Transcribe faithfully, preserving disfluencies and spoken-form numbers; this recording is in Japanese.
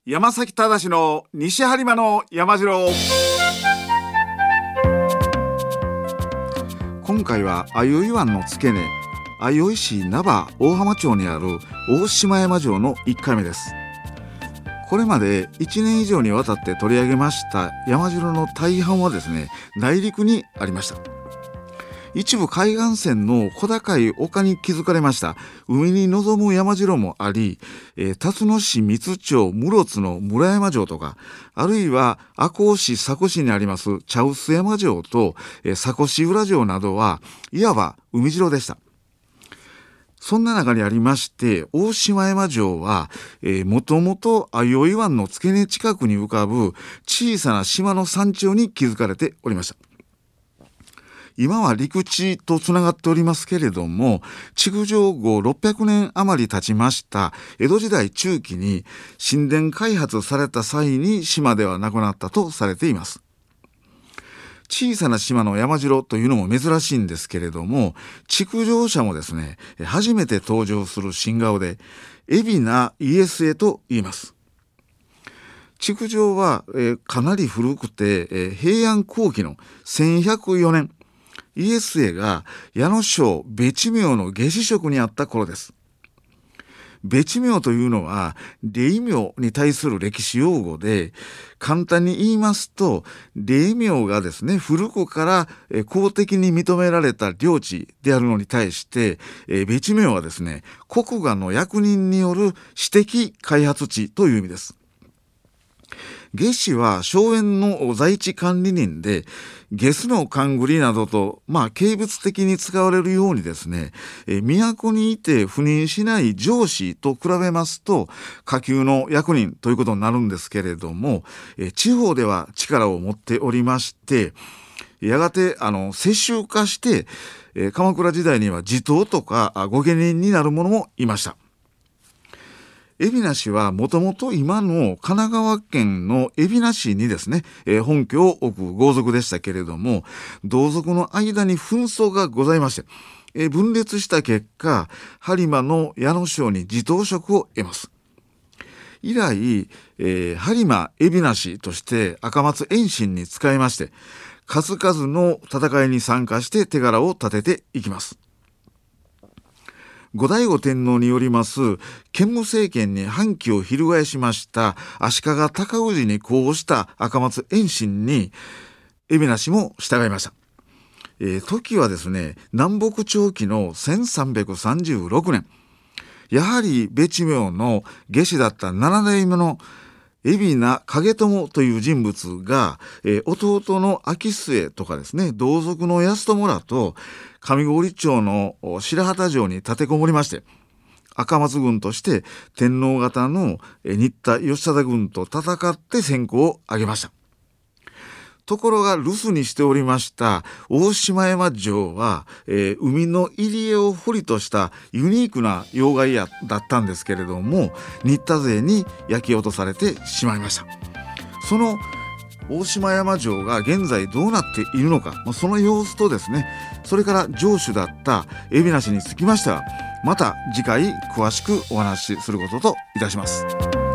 山崎忠の西播磨の山城。今回は相生湾の付け根、相生市名場大浜町にある大島山城のいっかいめです。これまでいちねん以上にわたって取り上げました山城の大半はですね、内陸にありました。一部海岸線の小高い丘に築かれました海に臨む山城もあり、えー、辰野市三津町室津の村山城とか、あるいは赤穂市佐古市にあります茶臼山城と、えー、佐古市浦城などはいわば海城でした。そんな中にありまして大島山城は、えー、もともと相生湾の付け根近くに浮かぶ小さな島の山頂に築かれておりました。今は陸地とつながっておりますけれども、築城後ろっぴゃくねん余り経ちました江戸時代中期に新田開発された際に島ではなくなったとされています。小さな島の山城というのも珍しいんですけれども、築城者もですね、初めて登場する新顔で海老名家末と言います。築城は、えー、かなり古くて、えー、平安後期のせんひゃくよねん、家末が矢野省別地名の下司職にあった頃です。別地名というのは霊名に対する歴史用語で、簡単に言いますと霊名がですね、古くから公的に認められた領地であるのに対して、別地名はですね、国衙の役人による私的開発地という意味です。下司は荘園の在地管理人で、下司の勘繰りなどと、まあ、形物的に使われるようにですね、え都にいて赴任しない上司と比べますと下級の役人ということになるんですけれども、え地方では力を持っておりまして、やがてあの世襲化して、え鎌倉時代には地頭とか御家人になる者もいました。海老名市はもともと今の神奈川県の海老名市にですね、えー、本拠を置く豪族でしたけれども、同族の間に紛争がございまして、えー、分裂した結果、播磨の矢野省に地頭職を得ます。以来、えー、播磨海老名市として赤松延伸に仕えまして、数々の戦いに参加して手柄を立てていきます。後醍醐天皇によります建武政権に反旗を翻しました足利尊氏に呼応した赤松延伸に海老名氏も従いました。えー、時はですね、南北朝期のせんさんびゃくさんじゅうろくねん、やはり別地名の下司だったななだいめの海老名景友という人物が、えー、弟の秋末とかですね、同族の安友らと上郡町の白旗城に立てこもりまして、赤松軍として天皇方の新田義貞軍と戦って戦功を挙げました。ところが留守にしておりました大島山城は、えー、海の入り江を掘りとしたユニークな要害やだったんですけれども、新田勢に焼き落とされてしまいました。その大島山城が現在どうなっているのか、その様子とですね、それから城主だった海老名氏につきましては、また次回詳しくお話しすることといたします。